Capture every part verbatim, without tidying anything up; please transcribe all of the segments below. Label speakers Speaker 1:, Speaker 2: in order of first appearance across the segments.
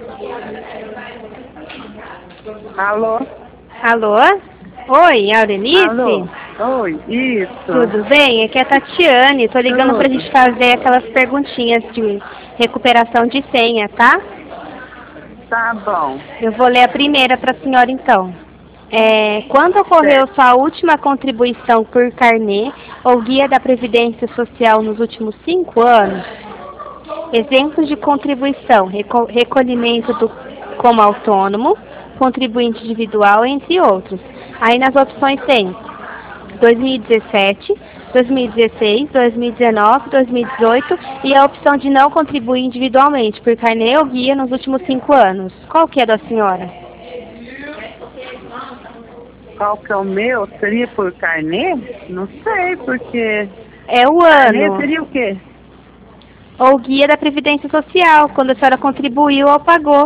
Speaker 1: Alô?
Speaker 2: Alô? Oi, Aurelice?
Speaker 1: Alô? Oi, isso.
Speaker 2: Tudo bem? Aqui é a Tatiane. Tô ligando pra
Speaker 1: Tudo.
Speaker 2: gente fazer aquelas perguntinhas de recuperação de senha, tá?
Speaker 1: Tá bom.
Speaker 2: Eu vou ler a primeira pra senhora então. É, quando ocorreu
Speaker 1: Certo.
Speaker 2: sua última contribuição por carnê ou guia da Previdência Social nos últimos cinco anos? Exemplos de contribuição, reco recolhimento do, como autônomo, contribuinte individual, entre outros. Aí nas opções tem dois mil e dezessete, dois mil e dezesseis, dois mil e dezenove, dois mil e dezoito e a opção de não contribuir individualmente por carnê ou guia nos últimos cinco anos. Qual que é da senhora?
Speaker 1: Qual que é o meu? Seria por carnê? Não sei, porque...
Speaker 2: É o
Speaker 1: Carnê
Speaker 2: ano.
Speaker 1: seria o quê?
Speaker 2: Ou guia da Previdência Social, quando a senhora contribuiu ou pagou.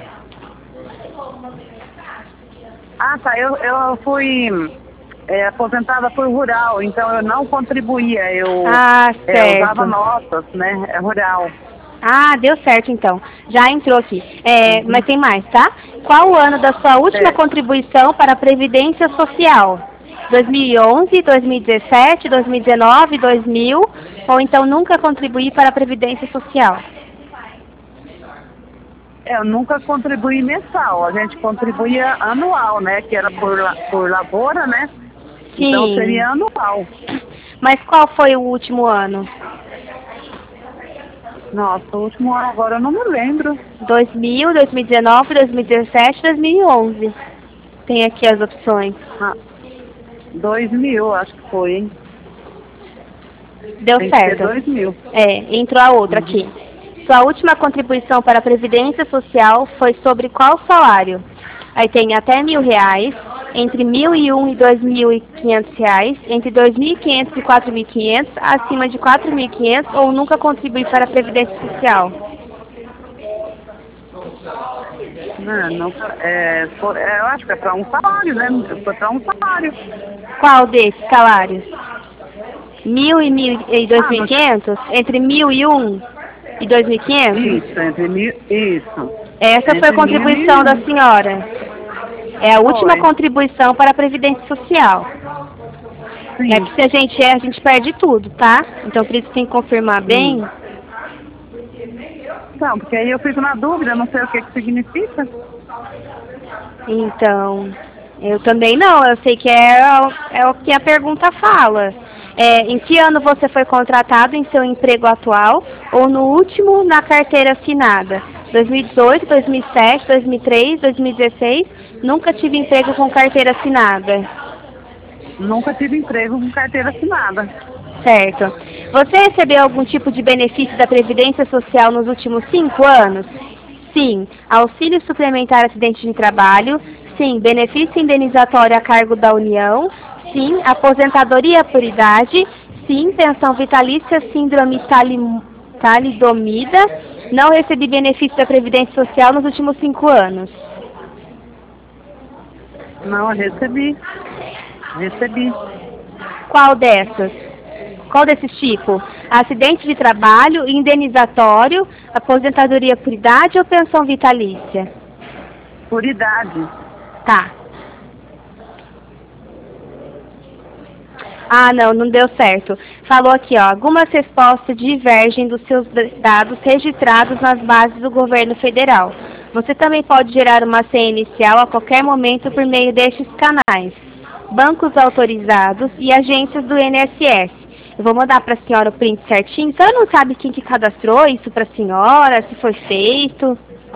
Speaker 1: Ah, tá. Eu, eu fui é, aposentada por rural, então eu não contribuía. Eu
Speaker 2: Ah,
Speaker 1: é, usava
Speaker 2: certo.
Speaker 1: notas, né? É rural.
Speaker 2: Ah, deu certo então. Já entrou aqui. É,
Speaker 1: Uhum.
Speaker 2: mas tem mais, tá? Qual o ano da sua última
Speaker 1: Certo.
Speaker 2: contribuição para a Previdência Social? dois mil e onze, dois mil e dezessete, dois mil e dezenove, dois mil, ou então nunca contribuí para a Previdência Social?
Speaker 1: É, eu nunca contribuí mensal. A gente contribuía anual, né? Que era por, la- por lavoura, né? Então
Speaker 2: Sim.
Speaker 1: seria anual.
Speaker 2: Mas qual foi o último ano?
Speaker 1: Nossa, o último ano agora eu não me lembro.
Speaker 2: dois mil, dois mil e dezenove, dois mil e dezessete, dois mil e onze. Tem aqui as opções.
Speaker 1: Ah, dois mil, acho que foi, hein?
Speaker 2: Deu
Speaker 1: Tem que ser
Speaker 2: certo.
Speaker 1: dois mil.
Speaker 2: É, entrou a outra
Speaker 1: Uhum.
Speaker 2: aqui. Sua última contribuição para a Previdência Social foi sobre qual salário? Aí tem até mil reais, entre mil e um e dois mil e quinhentos reais, entre dois mil e quinhentos e quatro mil e quinhentos, acima de quatro mil e quinhentos ou nunca contribui para a Previdência Social.
Speaker 1: Não, não, é, foi- é, eu acho que é para um salário, né? Foi para um salário.
Speaker 2: Qual desses salários? Mil e, mil e dois
Speaker 1: Ah,
Speaker 2: mil e
Speaker 1: não,
Speaker 2: quinhentos? Entre mil e um e dois mil e quinhentos?
Speaker 1: isso, entre mil, isso.
Speaker 2: Essa foi a
Speaker 1: Entre mil e mil
Speaker 2: contribuição
Speaker 1: e
Speaker 2: da
Speaker 1: um.
Speaker 2: senhora. É a última
Speaker 1: Foi,
Speaker 2: contribuição para a Previdência Social. É
Speaker 1: sim.
Speaker 2: que se a gente erra, a gente perde tudo, tá? Então por isso tem que confirmar bem.
Speaker 1: Hum. Então, porque aí eu fico na dúvida, não sei o que que significa.
Speaker 2: Então, eu também não, eu sei que é, o- é o que a pergunta fala. É, em que ano você foi contratado em seu emprego atual ou no último na carteira assinada? dois mil e dezoito, dois mil e sete, dois mil e três, dois mil e dezesseis? Nunca tive emprego com carteira assinada.
Speaker 1: Nunca tive emprego com carteira assinada.
Speaker 2: Certo. Você recebeu algum tipo de benefício da Previdência Social nos últimos cinco anos? Sim. Auxílio suplementar acidente de trabalho? Sim. Benefício indenizatório a cargo da União? Sim. Aposentadoria por idade? Sim. Pensão vitalícia síndrome tali- talidomida? Não recebi benefício da Previdência Social nos últimos cinco anos.
Speaker 1: Não, eu recebi. Recebi.
Speaker 2: Qual dessas? Qual desses tipos? Acidente de trabalho, indenizatório, aposentadoria por idade ou pensão vitalícia?
Speaker 1: Por idade.
Speaker 2: Tá. Ah, não, não deu certo. Falou aqui, ó, algumas respostas divergem dos seus dados registrados nas bases do governo federal. Você também pode gerar uma senha inicial a qualquer momento por meio destes canais. Bancos autorizados e agências do I N S S. Eu vou mandar para a senhora o print certinho. A senhora não sabe quem que cadastrou isso para a senhora, se foi feito?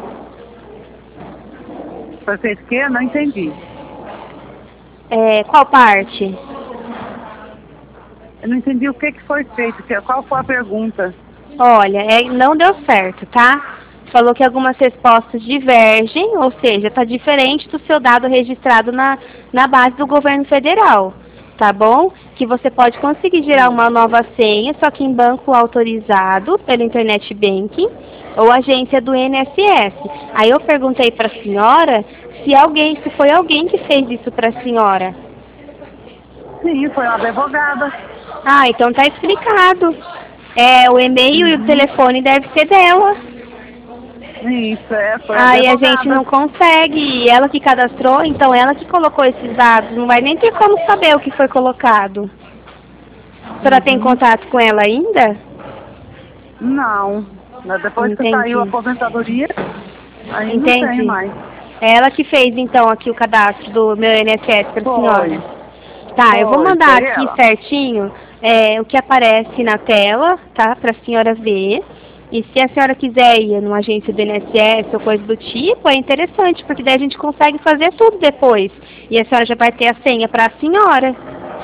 Speaker 1: Foi feito o quê? Eu não entendi.
Speaker 2: É, qual parte?
Speaker 1: Eu não entendi o que que foi feito. que- Qual foi a pergunta?
Speaker 2: Olha, é, não deu certo, tá? Falou que algumas respostas divergem, ou seja, está diferente do seu dado registrado na, na base do governo federal, tá bom? Que você pode conseguir gerar
Speaker 1: Hum.
Speaker 2: uma nova senha, só que em banco autorizado pelo Internet Banking ou agência do I N S S. Aí eu perguntei para a senhora se alguém, se foi alguém que fez isso para a senhora.
Speaker 1: Sim, foi uma advogada.
Speaker 2: Ah, então tá explicado. É, o e-mail e o
Speaker 1: Uhum.
Speaker 2: telefone deve ser dela.
Speaker 1: Isso, é, foi a
Speaker 2: Aí a
Speaker 1: advogada.
Speaker 2: gente não consegue, e ela que cadastrou, então ela que colocou esses dados, não vai nem ter como saber o que foi colocado. A senhora tem
Speaker 1: Uhum.
Speaker 2: contato com ela ainda?
Speaker 1: Não, mas depois que saiu a
Speaker 2: Entendi.
Speaker 1: aposentadoria, aí não tenho
Speaker 2: Entendi.
Speaker 1: mais.
Speaker 2: É ela que fez, então, aqui o cadastro do meu I N S S para a
Speaker 1: Foi,
Speaker 2: senhora. Tá, eu vou
Speaker 1: foi,
Speaker 2: mandar
Speaker 1: foi
Speaker 2: aqui
Speaker 1: ela.
Speaker 2: certinho é, o que aparece na tela, tá? Para a senhora ver. E se a senhora quiser ir numa agência do I N S S ou coisa do tipo, é interessante, porque daí a gente consegue fazer tudo depois. E a senhora já vai ter a senha para a senhora.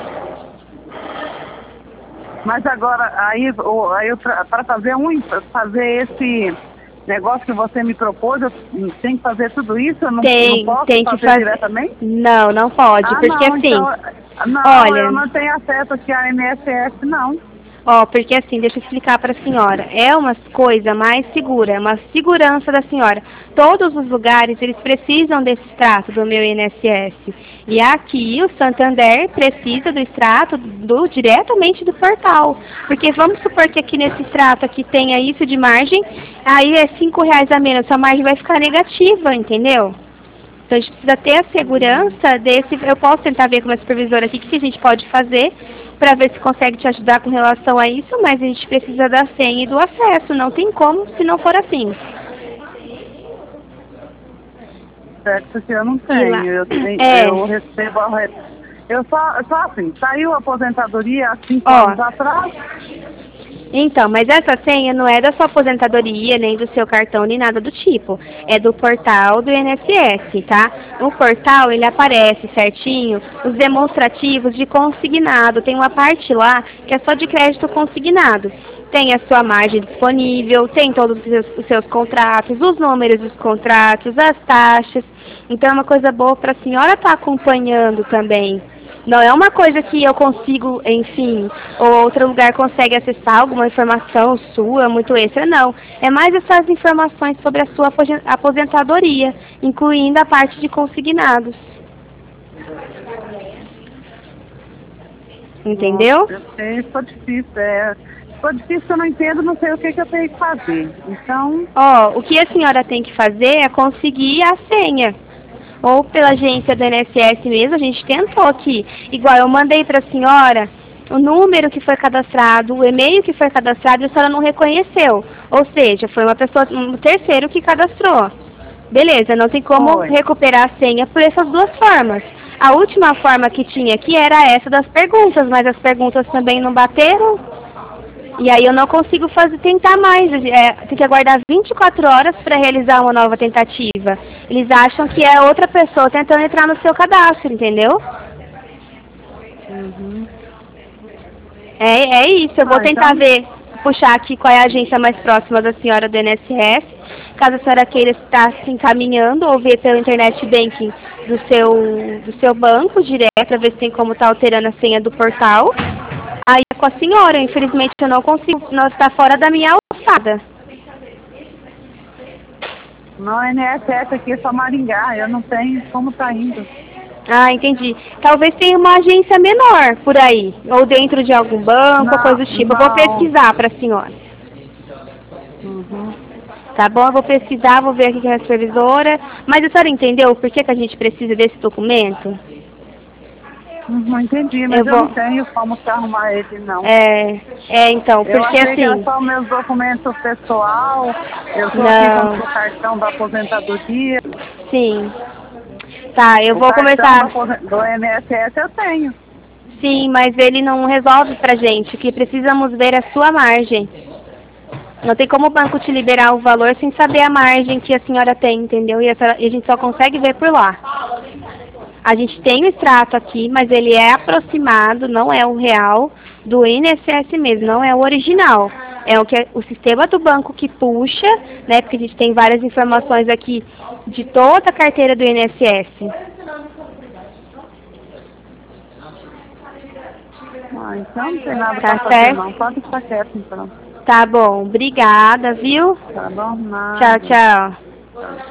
Speaker 1: Mas agora, aí, o- aí para fazer um, fazer esse negócio que você me propôs, eu tenho que fazer tudo isso? Eu não, não
Speaker 2: Tem,
Speaker 1: posso
Speaker 2: tem que
Speaker 1: fazer
Speaker 2: fazer.
Speaker 1: diretamente?
Speaker 2: Não, não pode,
Speaker 1: Ah,
Speaker 2: porque
Speaker 1: não,
Speaker 2: assim,
Speaker 1: então, não, eu
Speaker 2: olha,
Speaker 1: não tenho acesso aqui à I N S S, não.
Speaker 2: ó, porque assim, deixa eu explicar para a senhora. É uma coisa mais segura, é uma segurança da senhora. Todos os lugares, eles precisam desse extrato do meu I N S S. E aqui, o Santander precisa do extrato do, diretamente do portal. Porque vamos supor que aqui nesse extrato aqui tenha isso de margem, aí é cinco reais a menos, sua margem vai ficar negativa, entendeu? Então a gente precisa ter a segurança desse. Eu posso tentar ver com a supervisora aqui o que a gente pode fazer para ver se consegue te ajudar com relação a isso, mas a gente precisa da senha e do acesso. Não tem como se não for assim.
Speaker 1: Certo, porque eu não
Speaker 2: E lá.
Speaker 1: tenho. Eu, tenho, eu
Speaker 2: É.
Speaker 1: recebo a re- Eu só, só assim, saiu a aposentadoria há cinco
Speaker 2: Ó.
Speaker 1: anos atrás.
Speaker 2: Então, mas essa senha não é da sua aposentadoria, nem do seu cartão, nem nada do tipo. É do portal do I N S S, tá? No portal ele aparece certinho os demonstrativos de consignado. Tem uma parte lá que é só de crédito consignado. Tem a sua margem disponível, tem todos os seus, os seus contratos, os números dos contratos, as taxas. Então é uma coisa boa para a senhora estar acompanhando também. Não é uma coisa que eu consigo, enfim, ou outro lugar consegue acessar alguma informação sua, muito extra, não. É mais essas informações sobre a sua aposentadoria, incluindo a parte de consignados.
Speaker 1: Nossa,
Speaker 2: Entendeu?
Speaker 1: eu sei, ficou difícil. É, ficou difícil, eu não entendo, não sei o que, que eu tenho que fazer. Então,
Speaker 2: Ó, o que a senhora tem que fazer é conseguir a senha. Ou pela agência do I N S S mesmo, a gente tentou aqui. Igual eu mandei para a senhora o número que foi cadastrado, o e-mail que foi cadastrado e a senhora não reconheceu. Ou seja, foi uma pessoa, um terceiro que cadastrou. Beleza, não tem como
Speaker 1: foi.
Speaker 2: recuperar a senha por essas duas formas. A última forma que tinha aqui era essa das perguntas, mas as perguntas também não bateram. E aí eu não consigo fazer, tentar mais. É, tem que aguardar vinte e quatro horas para realizar uma nova tentativa. Eles acham que é outra pessoa tentando entrar no seu cadastro, entendeu?
Speaker 1: Uhum.
Speaker 2: É, é isso. Eu vou
Speaker 1: Ah,
Speaker 2: tentar
Speaker 1: então,
Speaker 2: ver, puxar aqui qual é a agência mais próxima da senhora do I N S S. Caso a senhora queira estar se encaminhando ou ver pelo internet banking do seu, do seu banco direto, para ver se tem como estar alterando a senha do portal. Aí é com a senhora, infelizmente eu não consigo, não está fora da minha alçada.
Speaker 1: não é N S S aqui, é só Maringá, eu não tenho como tá indo.
Speaker 2: Ah, entendi. Talvez tenha uma agência menor por aí, ou dentro de algum banco, ou
Speaker 1: Não,
Speaker 2: coisa do tipo. Eu vou
Speaker 1: não.
Speaker 2: pesquisar para a senhora.
Speaker 1: Uhum.
Speaker 2: Tá bom? Eu vou pesquisar, vou ver aqui com a supervisora. Mas a senhora entendeu por que, que a gente precisa desse documento?
Speaker 1: Não entendi,
Speaker 2: Eu
Speaker 1: mas eu
Speaker 2: vou.
Speaker 1: não tenho como te arrumar ele, não.
Speaker 2: É, é então,
Speaker 1: Eu
Speaker 2: porque
Speaker 1: achei que era
Speaker 2: assim.
Speaker 1: só meus documentos pessoal, eu estou aqui com
Speaker 2: Não,
Speaker 1: o cartão da aposentadoria,
Speaker 2: sim. Tá, eu
Speaker 1: o
Speaker 2: vou
Speaker 1: cartão da
Speaker 2: começar.
Speaker 1: aposen- do I N S S eu tenho.
Speaker 2: Sim, mas ele não resolve pra gente, que precisamos ver a sua margem. Não tem como o banco te liberar o valor sem saber a margem que a senhora tem, entendeu? E a, senhora- e a gente só consegue ver por lá. A gente tem o extrato aqui, mas ele é aproximado, não é o real do I N S S mesmo, não é o original. É o que é- o sistema do banco que puxa, né? Porque a gente tem várias informações aqui de toda a carteira do I N S S.
Speaker 1: Ah, então não tem nada
Speaker 2: Tá
Speaker 1: para fazer
Speaker 2: certo?
Speaker 1: não, pode ficar quieto então.
Speaker 2: Tá bom. Obrigada, viu?
Speaker 1: Tá bom?
Speaker 2: Tchau,
Speaker 1: Nada.
Speaker 2: tchau.
Speaker 1: Tá.